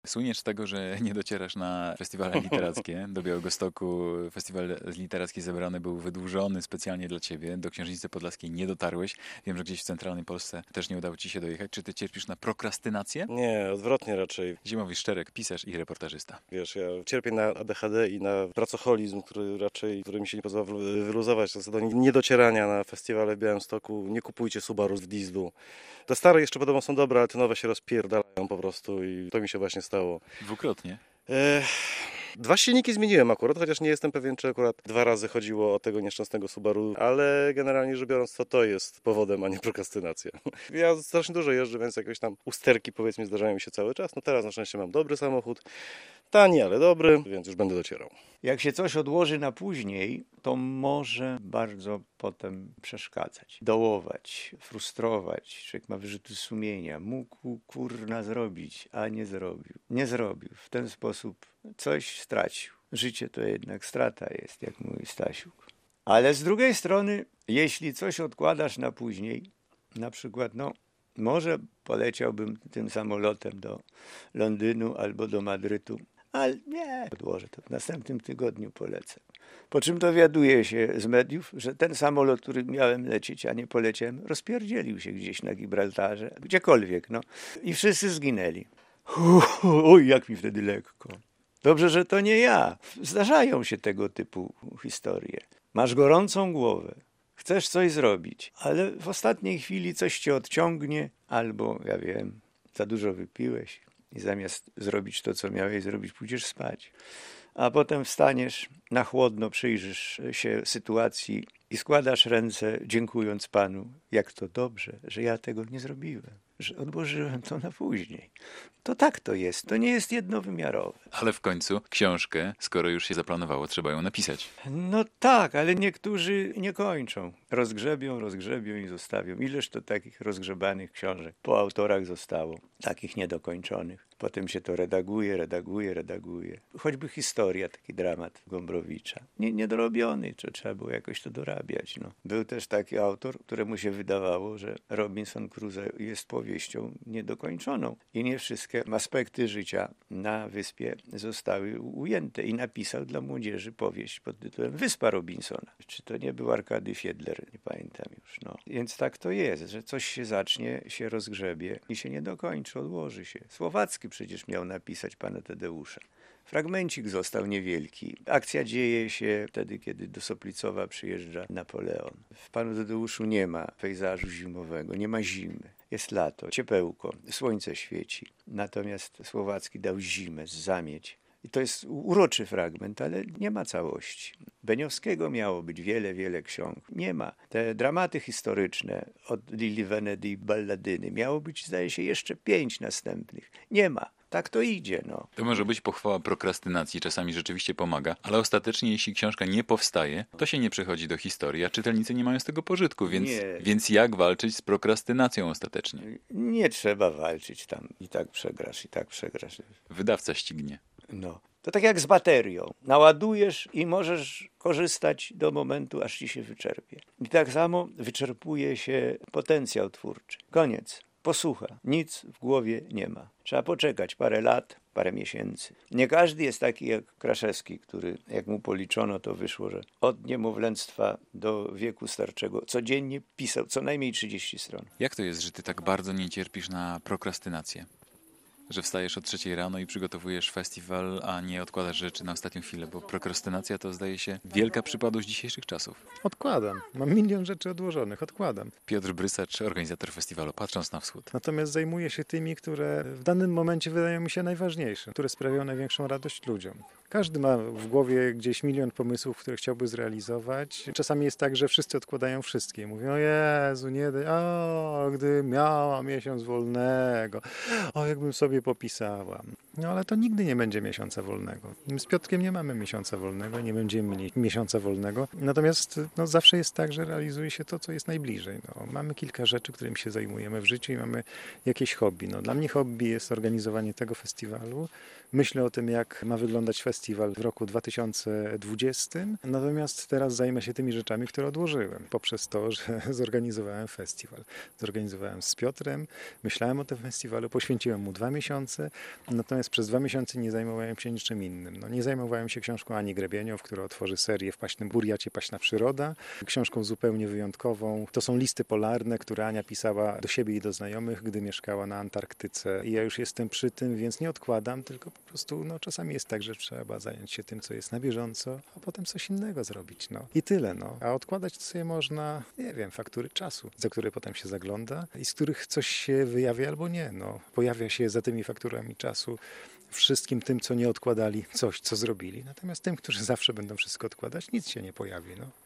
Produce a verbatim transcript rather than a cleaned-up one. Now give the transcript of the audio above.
Słyniesz z tego, że nie docierasz na festiwale literackie. Do Białegostoku festiwal literacki zebrany był wydłużony specjalnie dla ciebie. Do Księżnicy Podlaskiej nie dotarłeś. Wiem, że gdzieś w centralnej Polsce też nie udało ci się dojechać. Czy ty cierpisz na prokrastynację? Nie, odwrotnie raczej. Zimowy Szczerek, pisarz i reportażysta. Wiesz, ja cierpię na A D H D i na pracoholizm, który raczej, który mi się nie pozwala wyluzować. To do niedocierania na festiwale w Białymstoku. Nie kupujcie Subaru w dieslu. Te stare jeszcze podobno są dobre, ale te nowe się rozpierdalają po prostu i to mi się właśnie stało. Dwukrotnie. Ech, dwa silniki zmieniłem akurat, chociaż nie jestem pewien, czy akurat dwa razy chodziło o tego nieszczęsnego Subaru, ale generalnie rzecz biorąc, to to jest powodem, a nie prokrastynacja. Ja strasznie dużo jeżdżę, więc jakieś tam usterki, powiedzmy, zdarzają mi się cały czas. No teraz na szczęście mam dobry samochód, tani, ale dobry, więc już będę docierał. Jak się coś odłoży na później, to może bardzo potem przeszkadzać, dołować, frustrować. Człowiek ma wyrzuty sumienia. Mógł kurna zrobić, a nie zrobił. Nie zrobił. W ten sposób coś stracił. Życie to jednak strata jest, jak mówi Stasiuk. Ale z drugiej strony, jeśli coś odkładasz na później, na przykład, no, może poleciałbym tym samolotem do Londynu albo do Madrytu, ale nie, odłożę to w następnym tygodniu polecę. Po czym dowiaduję się z mediów, że ten samolot, który miałem lecieć, a nie poleciałem, rozpierdzielił się gdzieś na Gibraltarze, gdziekolwiek, no. I wszyscy zginęli. Uff, oj, jak mi wtedy lekko. Dobrze, że to nie ja. Zdarzają się tego typu historie. Masz gorącą głowę, chcesz coś zrobić, ale w ostatniej chwili coś cię odciągnie, albo, ja wiem, za dużo wypiłeś i zamiast zrobić to, co miałeś zrobić, pójdziesz spać. A potem wstaniesz, na chłodno przyjrzysz się sytuacji i składasz ręce, dziękując Panu, jak to dobrze, że ja tego nie zrobiłem, że odłożyłem to na później. To tak to jest, to nie jest jednowymiarowe. Ale w końcu książkę, skoro już się zaplanowało, trzeba ją napisać. No tak, ale niektórzy nie kończą. Rozgrzebią, rozgrzebią i zostawią. Ileż to takich rozgrzebanych książek po autorach zostało, takich niedokończonych. Potem się to redaguje, redaguje, redaguje. Choćby historia, taki dramat Gombrowicza. Nie, niedorobiony, to trzeba było jakoś to dorabiać. No. Był też taki autor, któremu się wydawało, że Robinson Crusoe jest powieścią niedokończoną. I nie wszystkie aspekty życia na wyspie zostały ujęte. I napisał dla młodzieży powieść pod tytułem Wyspa Robinsona. Czy to nie był Arkady Fiedler? Nie pamiętam już. No. Więc tak to jest, że coś się zacznie, się rozgrzebie i się nie dokończy, odłoży się. Słowacki przecież miał napisać pana Tadeusza. Fragmencik został niewielki. Akcja dzieje się wtedy, kiedy do Soplicowa przyjeżdża Napoleon. W panu Tadeuszu nie ma pejzażu zimowego, nie ma zimy. Jest lato, ciepełko, słońce świeci. Natomiast Słowacki dał zimę, zamieć. I to jest uroczy fragment, ale nie ma całości. Beniowskiego miało być wiele, wiele ksiąg. Nie ma. Te dramaty historyczne od Lili Venedy i Balladyny miało być, zdaje się, jeszcze pięć następnych. Nie ma. Tak to idzie, no. To może być pochwała prokrastynacji, czasami rzeczywiście pomaga, ale ostatecznie jeśli książka nie powstaje, to się nie przechodzi do historii, a czytelnicy nie mają z tego pożytku, więc, więc jak walczyć z prokrastynacją ostatecznie? Nie trzeba walczyć tam. I tak przegrasz, i tak przegrasz. Wydawca ścignie. No. To tak jak z baterią. Naładujesz i możesz korzystać do momentu, aż ci się wyczerpie. I tak samo wyczerpuje się potencjał twórczy. Koniec. Posłucha. Nic w głowie nie ma. Trzeba poczekać parę lat, parę miesięcy. Nie każdy jest taki jak Kraszewski, który, jak mu policzono, to wyszło, że od niemowlęctwa do wieku starczego codziennie pisał co najmniej trzydzieści stron. Jak to jest, że ty tak bardzo nie cierpisz na prokrastynację? Że wstajesz o trzeciej rano i przygotowujesz festiwal, a nie odkładasz rzeczy na ostatnią chwilę, bo prokrastynacja to, zdaje się, wielka przypadłość dzisiejszych czasów. Odkładam. Mam milion rzeczy odłożonych. Odkładam. Piotr Brysacz, organizator festiwalu Patrząc na Wschód. Natomiast zajmuję się tymi, które w danym momencie wydają mi się najważniejsze, które sprawiają największą radość ludziom. Każdy ma w głowie gdzieś milion pomysłów, które chciałby zrealizować. Czasami jest tak, że wszyscy odkładają wszystkie. Mówią, o Jezu, nie daj, o, gdy miała miesiąc wolnego, o, jakbym sobie popisała. No ale to nigdy nie będzie miesiąca wolnego. My z Piotrkiem nie mamy miesiąca wolnego, nie będziemy mieli miesiąca wolnego. Natomiast no, zawsze jest tak, że realizuje się to, co jest najbliżej. No, mamy kilka rzeczy, którymi się zajmujemy w życiu i mamy jakieś hobby. No, dla mnie hobby jest organizowanie tego festiwalu. Myślę o tym, jak ma wyglądać festiwal w roku dwa tysiące dwudziestym. Natomiast teraz zajmę się tymi rzeczami, które odłożyłem. Poprzez to, że zorganizowałem festiwal. Zorganizowałem z Piotrem, myślałem o tym festiwalu, poświęciłem mu dwa miesiące. Natomiast natomiast przez dwa miesiące nie zajmowałem się niczym innym. No, nie zajmowałem się książką Ani Grebieniow, która otworzy serię w Paśnym Burjacie, Paśna Przyroda. Książką zupełnie wyjątkową. To są listy polarne, które Ania pisała do siebie i do znajomych, gdy mieszkała na Antarktyce. I ja już jestem przy tym, więc nie odkładam, tylko po prostu no, czasami jest tak, że trzeba zająć się tym, co jest na bieżąco, a potem coś innego zrobić. No. I tyle. No. A odkładać to sobie można, nie wiem, faktury czasu, za które potem się zagląda i z których coś się wyjawia albo nie. No. Pojawia się za tymi fakturami czasu wszystkim tym, co nie odkładali, coś, co zrobili. Natomiast tym, którzy zawsze będą wszystko odkładać, nic się nie pojawi. No.